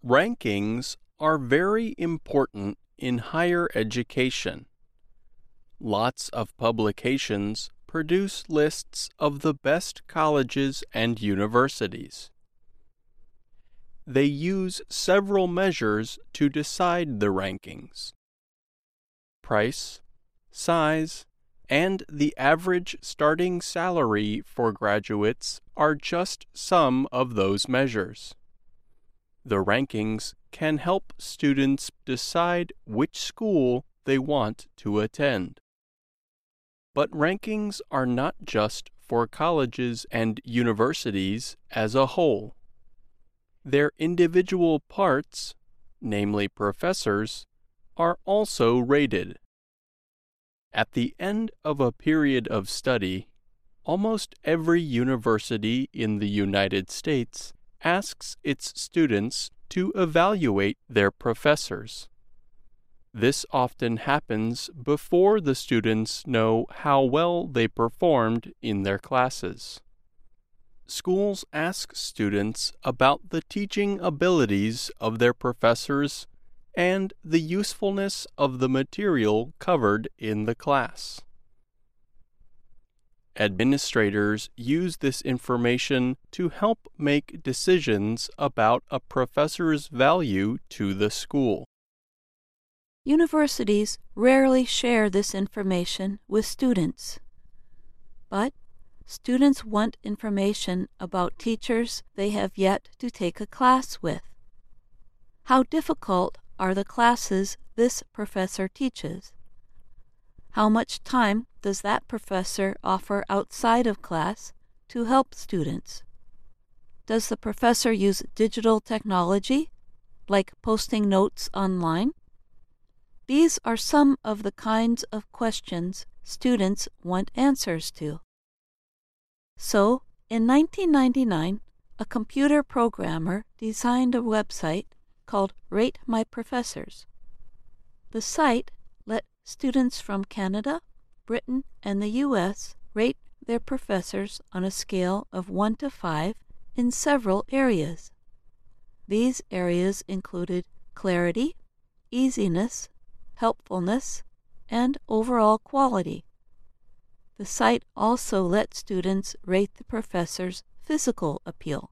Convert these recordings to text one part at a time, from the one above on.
Rankings are very important in higher education. Lots of publications produce lists of the best colleges and universities. They use several measures to decide the rankings. Price, size, and the average starting salary for graduates are just some of those measures. The rankings can help students decide which school they want to attend. But rankings are not just for colleges and universities as a whole. Their individual parts, namely professors, are also rated. At the end of a period of study, almost every university in the United States asks its students to evaluate their professors. This often happens before the students know how well they performed in their classes. Schools ask students about the teaching abilities of their professors and the usefulness of the material covered in the class. Administrators use this information to help make decisions about a professor's value to the school. Universities rarely share this information with students. But students want information about teachers they have yet to take a class with. How difficult are the classes this professor teaches? How much time does that professor offer outside of class to help students? Does the professor use digital technology, like posting notes online? These are some of the kinds of questions students want answers to. So, in 1999, a computer programmer designed a website called Rate My Professors. The site let students from Canada, Britain, and the U.S. rate their professors on a scale of 1 to 5 in several areas. These areas included clarity, easiness, helpfulness, and overall quality. The site also let students rate the professor's physical appeal.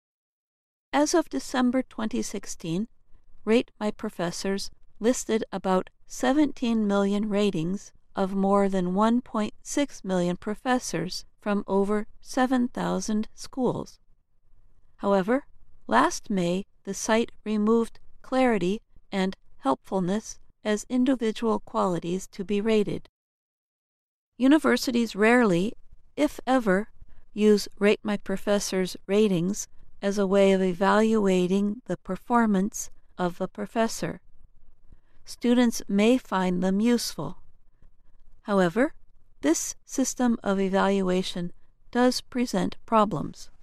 As of December 2016, Rate My Professors listed about 17 million ratings of more than 1.6 million professors from over 7,000 schools. However, last May, the site removed clarity and helpfulness as individual qualities to be rated. Universities rarely, if ever, use Rate My Professors ratings as a way of evaluating the performance of a professor. Students may find them useful. However, this system of evaluation does present problems.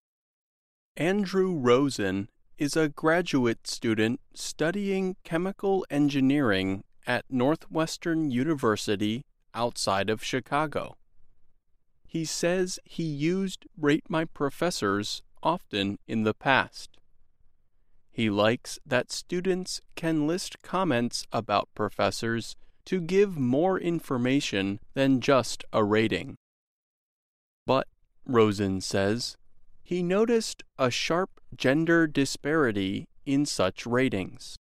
Andrew Rosen is a graduate student studying chemical engineering at Northwestern University outside of Chicago. He says he used Rate My Professors often in the past. He likes that students can list comments about professors to give more information than just a rating. But, Rosen says, he noticed a sharp gender disparity in such ratings.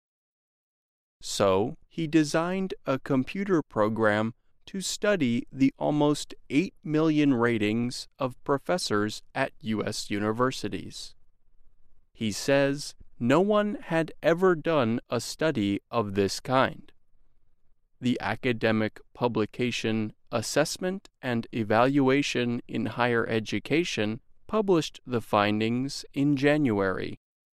So, he designed a computer program to study the almost 8 million ratings of professors at U.S. universities. He says no one had ever done a study of this kind. The academic publication Assessment and Evaluation in Higher Education published the findings in January.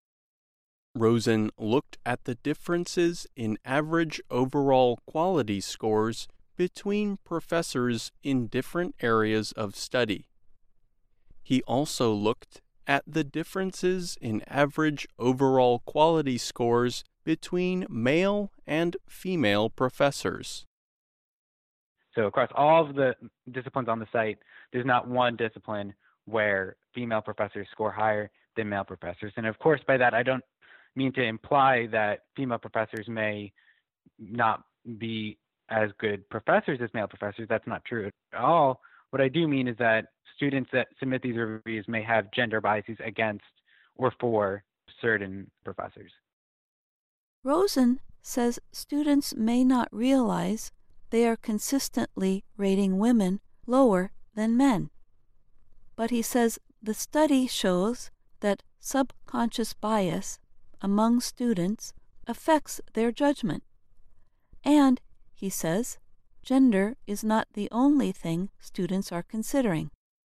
Rosen looked at the differences in average overall quality scores between professors in different areas of study. He also looked at the differences in average overall quality scores between male and female professors. So across all of the disciplines on the site, there's not one discipline where female professors score higher than male professors. And of course, by that, I don't mean to imply that female professors may not be as good professors as male professors. That's not true at all. What I do mean is that students that submit these reviews may have gender biases against or for certain professors. Rosen says students may not realize they are consistently rating women lower than men. But he says the study shows that subconscious bias among students affects their judgment. And, he says, gender is not the only thing students are considering.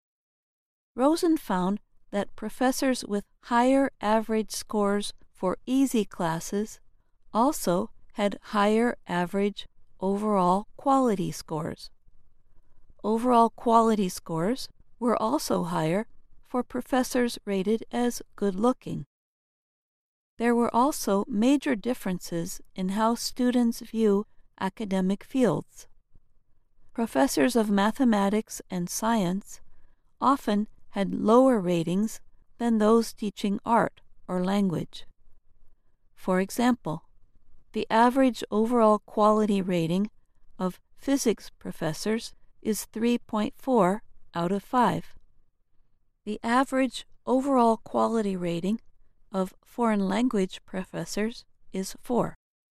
Rosen found that professors with higher average scores for easy classes also had higher average overall quality scores. Overall quality scores were also higher for professors rated as good-looking. There were also major differences in how students view academic fields. Professors of mathematics and science often had lower ratings than those teaching art or language. For example, the average overall quality rating of physics professors is 3.4 out of 5. The average overall quality rating of foreign language professors is 4.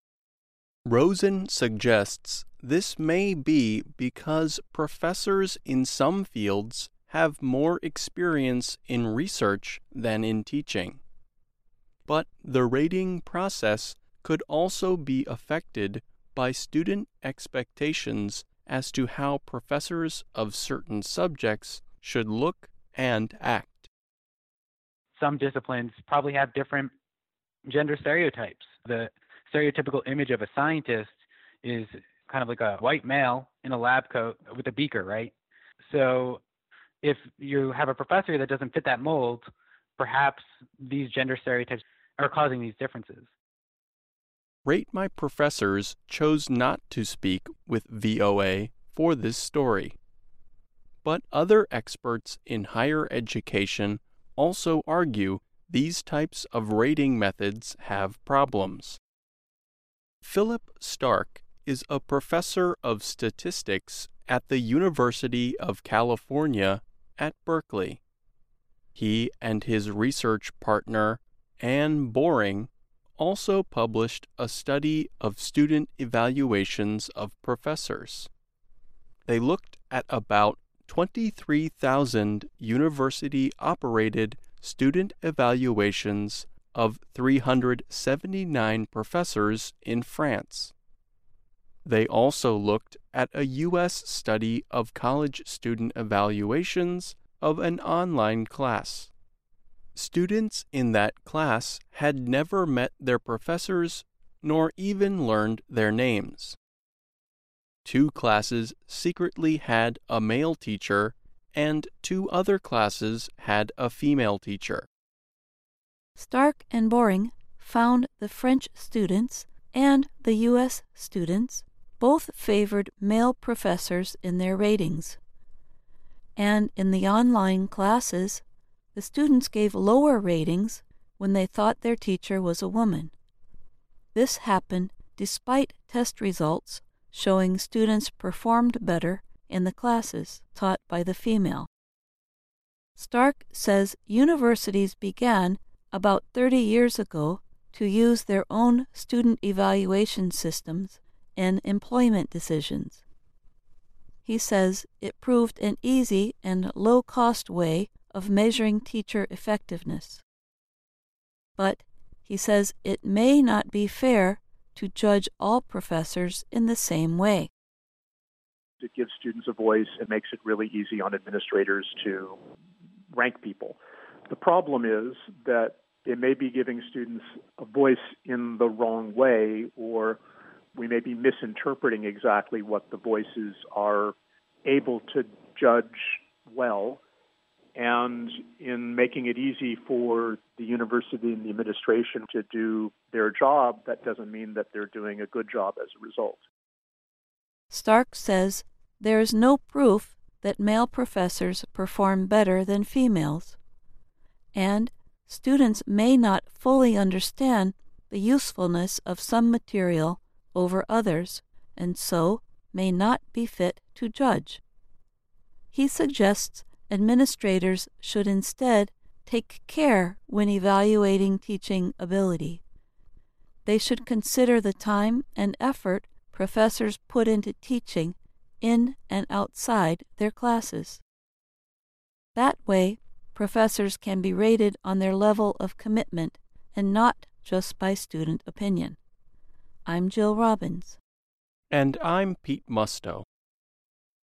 Rosen suggests this may be because professors in some fields have more experience in research than in teaching. But the rating process could also be affected by student expectations as to how professors of certain subjects should look and act. Some disciplines probably have different gender stereotypes. The stereotypical image of a scientist is kind of like a white male in a lab coat with a beaker, right? So if you have a professor that doesn't fit that mold, perhaps these gender stereotypes are causing these differences. Rate My Professors chose not to speak with VOA for this story. But other experts in higher education also argue these types of rating methods have problems. Philip Stark is a professor of statistics at the University of California at Berkeley. He and his research partner, Anne Boring, also published a study of student evaluations of professors. They looked at about 23,000 university-operated student evaluations of 379 professors in France. They also looked at a U.S. study of college student evaluations of an online class. Students in that class had never met their professors nor even learned their names. 2 classes secretly had a male teacher, and 2 other classes had a female teacher. Stark and Boring found the French students and the U.S. students both favored male professors in their ratings. And in the online classes, the students gave lower ratings when they thought their teacher was a woman. This happened despite test results showing students performed better in the classes taught by the female. Stark says universities began about 30 years ago to use their own student evaluation systems in employment decisions. He says it proved an easy and low-cost way of measuring teacher effectiveness. But he says it may not be fair to judge all professors in the same way. It gives students a voice and makes it really easy on administrators to rank people. The problem is that it may be giving students a voice in the wrong way, or we may be misinterpreting exactly what the voices are able to judge well. And in making it easy for the university and the administration to do their job, that doesn't mean that they're doing a good job as a result. Stark says there is no proof that male professors perform better than females, and students may not fully understand the usefulness of some material over others, and so may not be fit to judge. He suggests administrators should instead take care when evaluating teaching ability. They should consider the time and effort professors put into teaching in and outside their classes. That way, professors can be rated on their level of commitment and not just by student opinion. I'm Jill Robbins. And I'm Pete Musto.